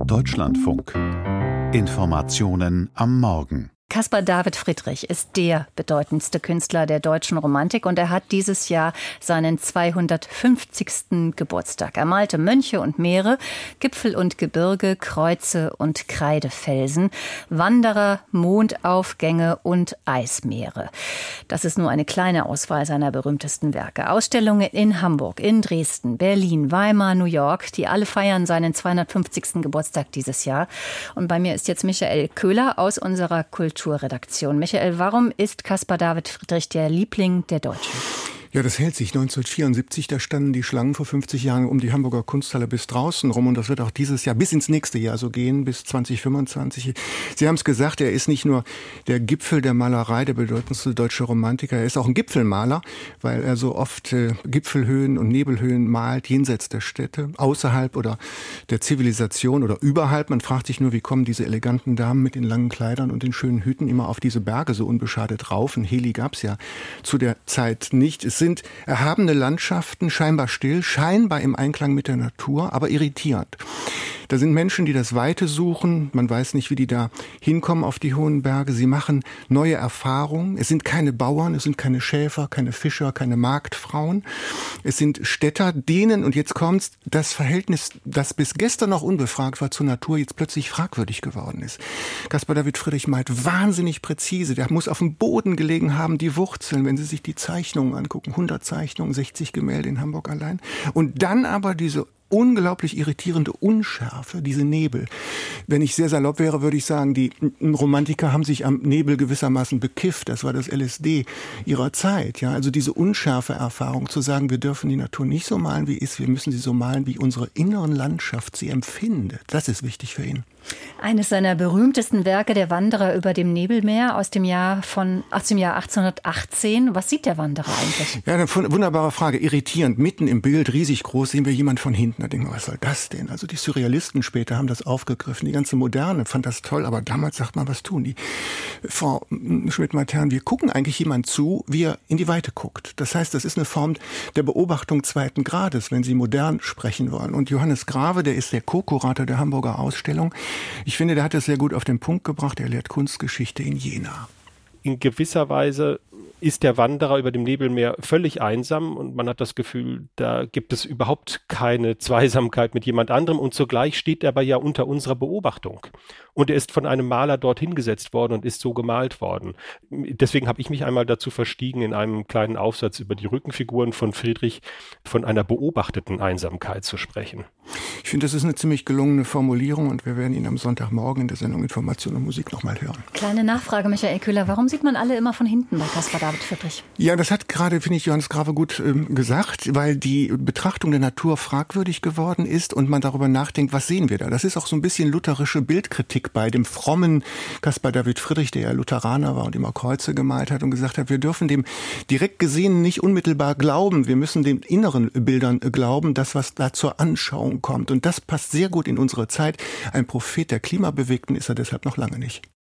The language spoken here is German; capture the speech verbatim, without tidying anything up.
Deutschlandfunk. Informationen am Morgen. Caspar David Friedrich ist der bedeutendste Künstler der deutschen Romantik und er hat dieses Jahr seinen zweihundertfünfzigsten Geburtstag. Er malte Mönche und Meere, Gipfel und Gebirge, Kreuze und Kreidefelsen, Wanderer, Mondaufgänge und Eismeere. Das ist nur eine kleine Auswahl seiner berühmtesten Werke. Ausstellungen in Hamburg, in Dresden, Berlin, Weimar, New York, die alle feiern seinen zweihundertfünfzigsten Geburtstag dieses Jahr. Und bei mir ist jetzt Michael Köhler aus unserer Kultur Kulturredaktion. Michael, warum ist Caspar David Friedrich der Liebling der Deutschen? Ja, das hält sich. neunzehnhundertvierundsiebzig, da standen die Schlangen vor fünfzig Jahren um die Hamburger Kunsthalle bis draußen rum. Und das wird auch dieses Jahr bis ins nächste Jahr so gehen, bis zwanzig fünfundzwanzig. Sie haben es gesagt, er ist nicht nur der Gipfel der Malerei, der bedeutendste deutsche Romantiker. Er ist auch ein Gipfelmaler, weil er so oft äh, Gipfelhöhen und Nebelhöhen malt, jenseits der Städte, außerhalb oder der Zivilisation oder überhalb. Man fragt sich nur, wie kommen diese eleganten Damen mit den langen Kleidern und den schönen Hüten immer auf diese Berge so unbeschadet rauf? Ein Heli gab's ja zu der Zeit nicht. Es sind erhabene Landschaften, scheinbar still, scheinbar im Einklang mit der Natur, aber irritierend. Da sind Menschen, die das Weite suchen. Man weiß nicht, wie die da hinkommen auf die hohen Berge. Sie machen neue Erfahrungen. Es sind keine Bauern, es sind keine Schäfer, keine Fischer, keine Marktfrauen. Es sind Städter, denen, und jetzt kommt's, das Verhältnis, das bis gestern noch unbefragt war zur Natur, jetzt plötzlich fragwürdig geworden ist. Caspar David Friedrich malt wahnsinnig präzise. Der muss auf dem Boden gelegen haben, die Wurzeln, wenn Sie sich die Zeichnungen angucken. hundert Zeichnungen, sechzig Gemälde in Hamburg allein. Und dann aber diese unglaublich irritierende Unschärfe, diese Nebel. Wenn ich sehr salopp wäre, würde ich sagen, die Romantiker haben sich am Nebel gewissermaßen bekifft. Das war das L S D ihrer Zeit. Ja, also diese unschärfe Erfahrung, zu sagen, wir dürfen die Natur nicht so malen, wie ist, wir müssen sie so malen, wie unsere inneren Landschaft sie empfindet. Das ist wichtig für ihn. Eines seiner berühmtesten Werke, der Wanderer über dem Nebelmeer aus dem Jahr von aus dem Jahr achtzehnhundertachtzehn. Was sieht der Wanderer eigentlich? Ja, eine wunderbare Frage. Irritierend. Mitten im Bild, riesig groß, sehen wir jemand von hinten. Da denken wir, was soll das denn? Also die Surrealisten später haben das aufgegriffen. Die ganze Moderne fand das toll, aber damals sagt man, was tun die? Frau Schmidt-Matern, wir gucken eigentlich jemand zu, wie er in die Weite guckt. Das heißt, das ist eine Form der Beobachtung zweiten Grades, wenn Sie modern sprechen wollen. Und Johannes Grave, der ist der Co-Kurator der Hamburger Ausstellung. Ich finde, der hat das sehr gut auf den Punkt gebracht. Er lehrt Kunstgeschichte in Jena. In gewisser Weise ist der Wanderer über dem Nebelmeer völlig einsam und man hat das Gefühl, da gibt es überhaupt keine Zweisamkeit mit jemand anderem und zugleich steht er aber ja unter unserer Beobachtung. Und er ist von einem Maler dorthin gesetzt worden und ist so gemalt worden. Deswegen habe ich mich einmal dazu verstiegen, in einem kleinen Aufsatz über die Rückenfiguren von Friedrich von einer beobachteten Einsamkeit zu sprechen. Ich finde, das ist eine ziemlich gelungene Formulierung und wir werden ihn am Sonntagmorgen in der Sendung Information und Musik nochmal hören. Kleine Nachfrage, Michael Köhler. Warum sieht man alle immer von hinten bei Caspar David Friedrich? Ja, das hat gerade, finde ich, Johannes Grave gut ähm, gesagt, weil die Betrachtung der Natur fragwürdig geworden ist und man darüber nachdenkt, was sehen wir da? Das ist auch so ein bisschen lutherische Bildkritik bei dem frommen Caspar David Friedrich, der ja Lutheraner war und immer Kreuze gemalt hat und gesagt hat, wir dürfen dem direkt Gesehenen nicht unmittelbar glauben. Wir müssen den inneren Bildern glauben, das, was da zur Anschauung kommt. Und das passt sehr gut in unsere Zeit. Ein Prophet der Klimabewegten ist er deshalb noch lange nicht.